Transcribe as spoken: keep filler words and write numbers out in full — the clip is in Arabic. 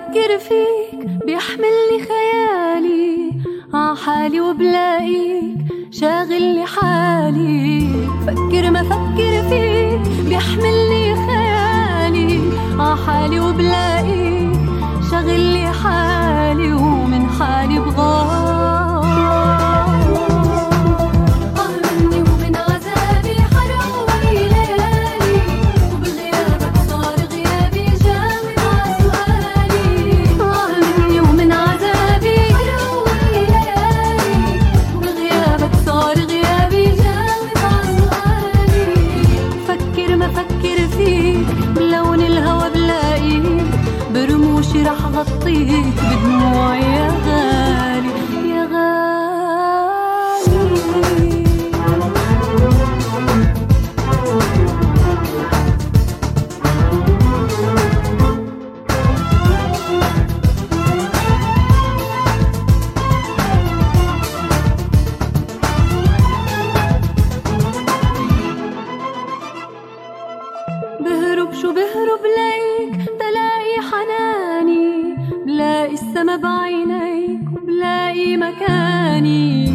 فكر فيك بيحملني خيالي عحالي وبلاقيك شاغل حالي. فكر ما فكر فيك بيحملني خيالي عحالي وبلاقيك شاغل حالي ومن حالي بغار. رح غطيك بدموعي يا غالي يا غالي. بهرب شو بهرب ليك تلاقي حناني، بلاقي السما بعينيك وبلاقي مكاني.